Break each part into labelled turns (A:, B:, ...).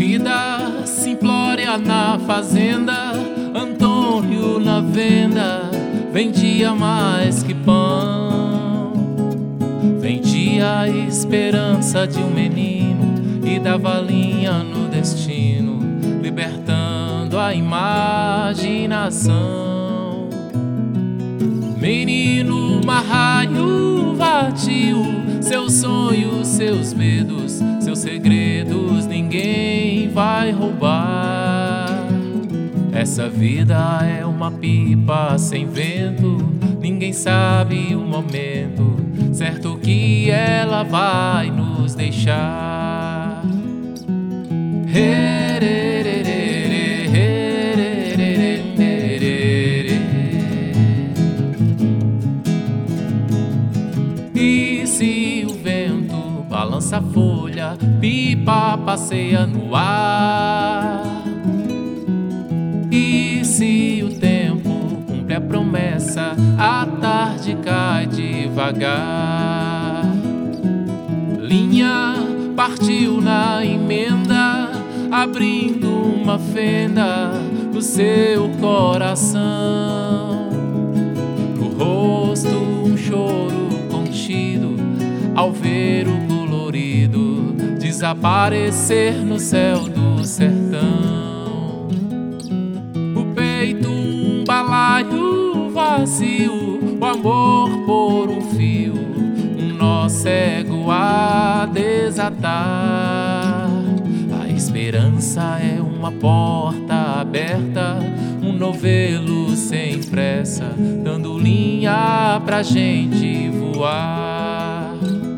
A: vida simplória na fazenda, Antônio na venda vendia mais que pão. Vendia a esperança de um menino e dava linha no destino, libertando a imaginação. Menino marraio vadio, seus sonhos, seus medos, seus segredos ninguém vai roubar. Essa vida é uma pipa sem vento, ninguém sabe o momento certo que ela vai nos deixar. E se o vento balança a folha, pipa passeia no ar. E se o tempo cumpre a promessa, a tarde cai devagar. Linha partiu na emenda, abrindo uma fenda no seu coração. No rosto um choro contido, ao ver o colorido desaparecer no céu do sertão. O peito um balaio vazio, o amor por um fio, um nó cego a desatar. A esperança é uma porta aberta, um novelo sem pressa, dando linha pra gente voar.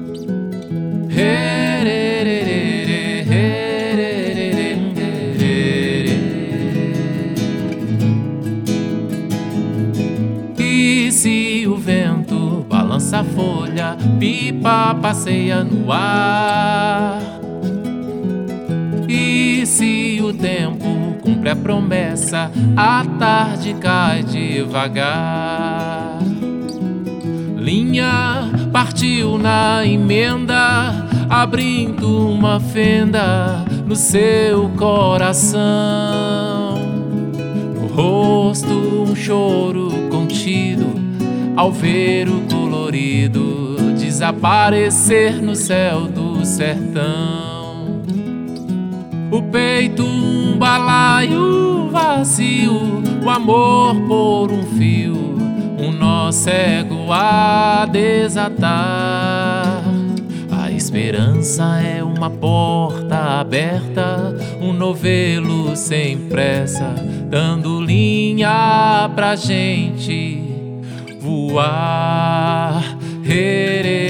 A: E se o vento balança a folha, pipa passeia no ar. E se o tempo cumpre a promessa, a tarde cai devagar. Linha partiu na emenda, abrindo uma fenda no seu coração. No rosto um choro contido, ao ver o colorido desaparecer no céu do sertão. O peito um balaio vazio, o amor por um fio, um nó cego a desatar. A esperança é uma porta aberta, um novelo sem pressa, dando linha pra gente voar.